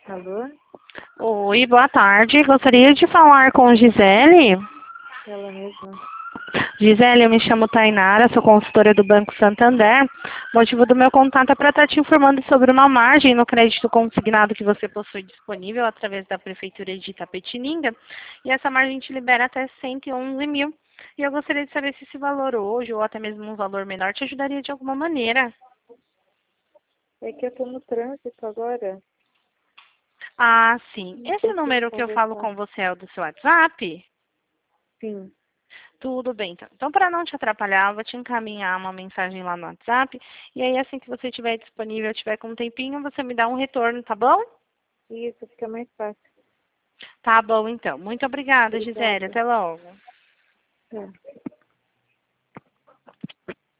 Alô? Oi, boa tarde. Gostaria de falar com Gisele. Ela mesma. Gisele, eu me chamo Tainara, sou consultora do Banco Santander. O motivo do meu contato é para estar te informando sobre uma margem no crédito consignado que você possui disponível através da Prefeitura de Itapetininga. E essa margem te libera até 111 mil. E eu gostaria de saber se esse valor hoje, ou até mesmo um valor menor, te ajudaria de alguma maneira. É que eu tô no trânsito agora. Ah, sim. Não Esse sei se número que eu falo conversar. com você é o do seu WhatsApp? Sim. Tudo bem, então. Então, para não te atrapalhar, eu vou te encaminhar uma mensagem lá no WhatsApp. E aí, assim que você estiver disponível, tiver com um tempinho, você me dá um retorno, tá bom? Isso, fica mais fácil. Tá bom, então. Muito obrigada, Gisele. Obrigada. Até logo. É.